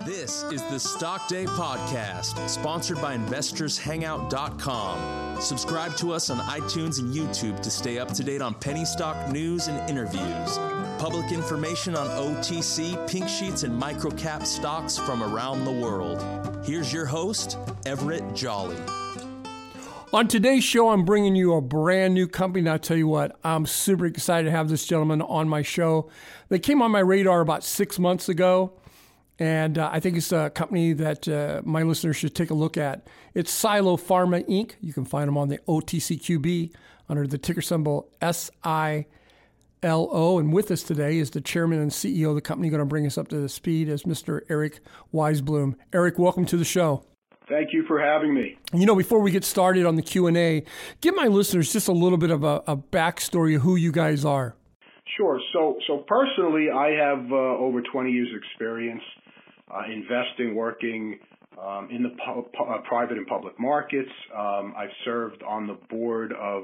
This is the Stock Day Podcast, sponsored by InvestorsHangout.com. Subscribe to us on iTunes and YouTube to stay up to date on penny stock news and interviews. Public information on OTC, pink sheets, and microcap stocks from around the world. Here's your host, Everett Jolly. On today's show, I'm bringing you a brand new company, and I'll tell you what, I'm super excited to have this gentleman on my show. They came on my radar about 6 months ago, and I think it's a company that my listeners should take a look at. It's Silo Pharma, Inc. You can find them on the OTCQB under the ticker symbol SILO. And with us today is the chairman and CEO of the company. Going to bring us up to the speed as Mr. Eric Weisblum. Eric, welcome to the show. Thank you for having me. You know, before we get started on the Q&A, give my listeners just a little bit of a backstory of who you guys are. Sure. So personally, I have over 20 years experience investing, working in the private and public markets. I've served on the board of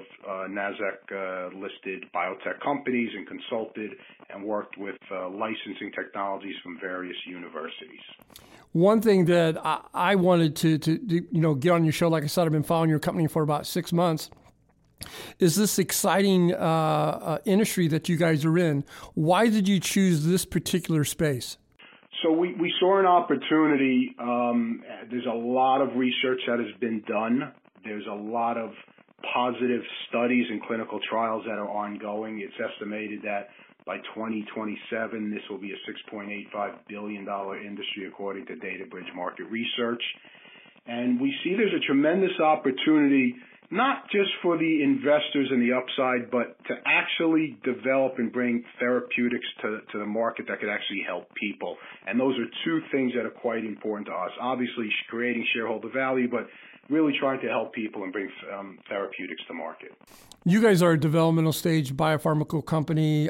NASDAQ-listed biotech companies and consulted and worked with licensing technologies from various universities. One thing that I wanted to get on your show, like I said, I've been following your company for about 6 months, is this exciting industry that you guys are in. Why did you choose this particular space? So we saw an opportunity. There's a lot of research that has been done. There's a lot of positive studies and clinical trials that are ongoing. It's estimated that by 2027, this will be a $6.85 billion industry according to DataBridge Market Research. And we see there's a tremendous opportunity, not just for the investors in the upside, but to actually develop and bring therapeutics to the market that could actually help people. And those are two things that are quite important to us. Obviously, creating shareholder value, but really trying to help people and bring therapeutics to market. You guys are a developmental stage biopharmaceutical company,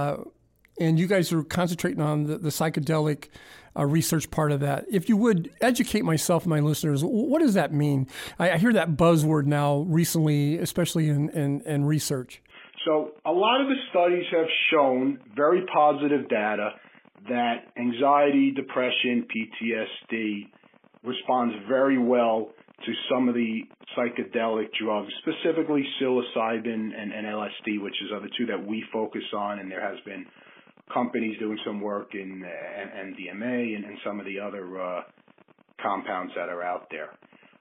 and you guys are concentrating on the psychedelic research part of that. If you would educate myself and my listeners, what does that mean? I hear that buzzword now recently, especially in research. So a lot of the studies have shown very positive data that anxiety, depression, PTSD responds very well to some of the psychedelic drugs, specifically psilocybin and LSD, which are the two that we focus on, and there has been companies doing some work in MDMA and some of the other compounds that are out there.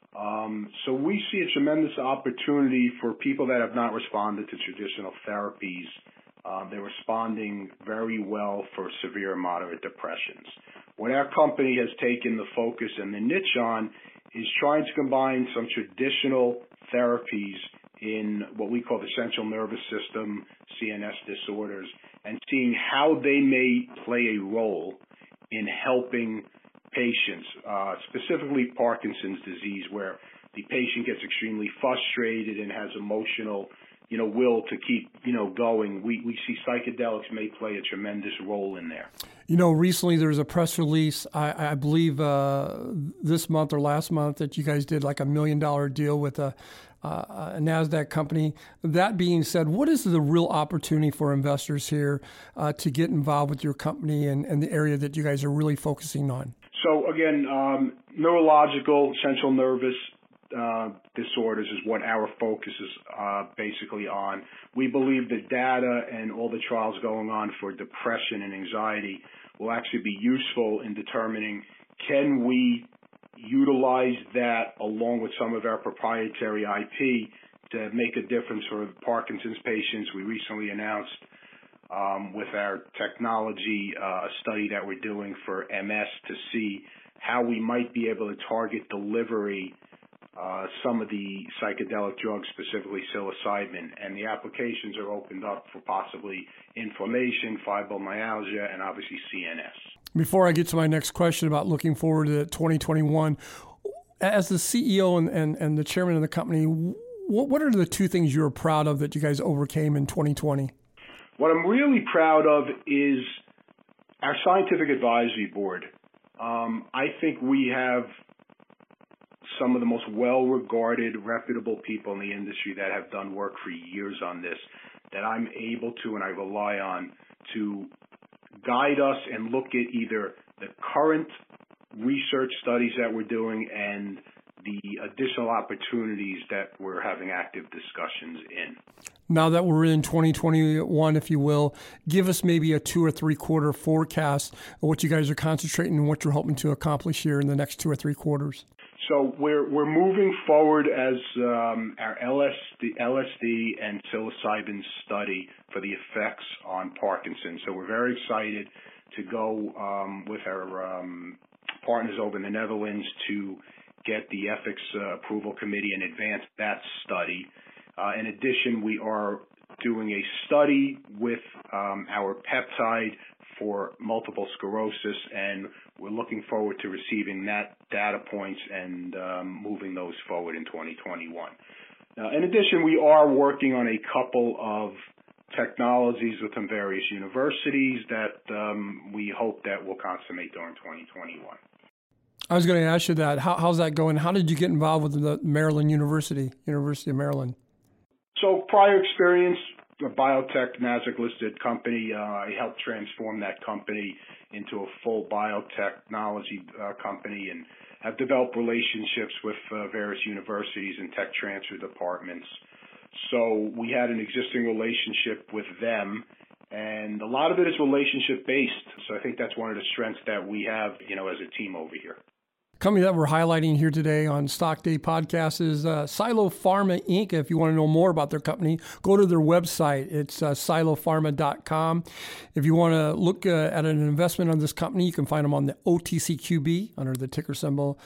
So we see a tremendous opportunity for people that have not responded to traditional therapies. They're responding very well for severe and moderate depressions. What our company has taken the focus and the niche on is trying to combine some traditional therapies in what we call the central nervous system, CNS disorders, and seeing how they may play a role in helping patients, specifically Parkinson's disease, where the patient gets extremely frustrated and has emotional, will to keep, going. We see psychedelics may play a tremendous role in there. Recently there was a press release, I believe this month or last month, that you guys did like $1 million deal with a NASDAQ company. That being said, what is the real opportunity for investors here to get involved with your company and the area that you guys are really focusing on? So again, neurological, central nervous disorders is what our focus is basically on. We believe the data and all the trials going on for depression and anxiety will actually be useful in determining, can we utilize that along with some of our proprietary IP to make a difference for Parkinson's patients. We recently announced with our technology a study that we're doing for MS to see how we might be able to target delivery some of the psychedelic drugs, specifically psilocybin, and the applications are opened up for possibly inflammation, fibromyalgia, and obviously CNS. Before I get to my next question about looking forward to 2021, as the CEO and the chairman of the company, what are the two things you're proud of that you guys overcame in 2020? What I'm really proud of is our scientific advisory board. I think we have some of the most well-regarded, reputable people in the industry that have done work for years on this, that I'm able to and I rely on to guide us and look at either the current research studies that we're doing and the additional opportunities that we're having active discussions in. Now that we're in 2021, if you will, give us maybe a 2 or 3 quarter forecast of what you guys are concentrating and what you're hoping to accomplish here in the next 2 or 3 quarters. So we're moving forward as our LSD and psilocybin study for the effects on Parkinson's. So we're very excited to go with our partners over in the Netherlands to get the ethics approval committee and advance that study. In addition, we are doing a study with our peptide for multiple sclerosis, and we're looking forward to receiving that data points and moving those forward in 2021. Now, in addition, we are working on a couple of technologies within various universities that we hope that will consummate during 2021. I was going to ask you that. How's that going? How did you get involved with the Maryland University of Maryland? So prior experience, a biotech NASDAQ-listed company. I helped transform that company into a full biotechnology company and have developed relationships with various universities and tech transfer departments. So we had an existing relationship with them, and a lot of it is relationship-based. So I think that's one of the strengths that we have, as a team over here. Company that we're highlighting here today on Stock Day Podcast is Silo Pharma Inc. If you want to know more about their company, go to their website. It's silopharma.com. If you want to look at an investment on this company, you can find them on the OTCQB under the ticker symbol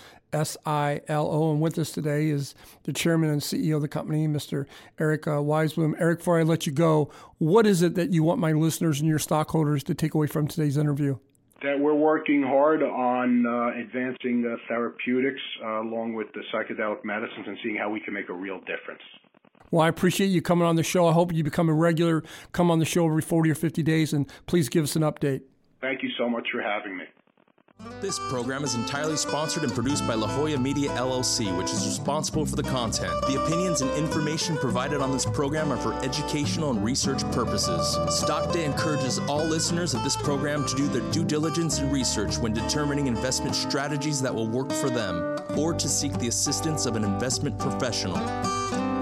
SILO. And with us today is the chairman and CEO of the company, Mr. Eric Weisblum. Eric, before I let you go, what is it that you want my listeners and your stockholders to take away from today's interview? That we're working hard on advancing therapeutics along with the psychedelic medicines and seeing how we can make a real difference. Well, I appreciate you coming on the show. I hope you become a regular, come on the show every 40 or 50 days, and please give us an update. Thank you so much for having me. This program is entirely sponsored and produced by La Jolla Media LLC, which is responsible for the content. The opinions and information provided on this program are for educational and research purposes. Stock Day encourages all listeners of this program to do their due diligence and research when determining investment strategies that will work for them, or to seek the assistance of an investment professional.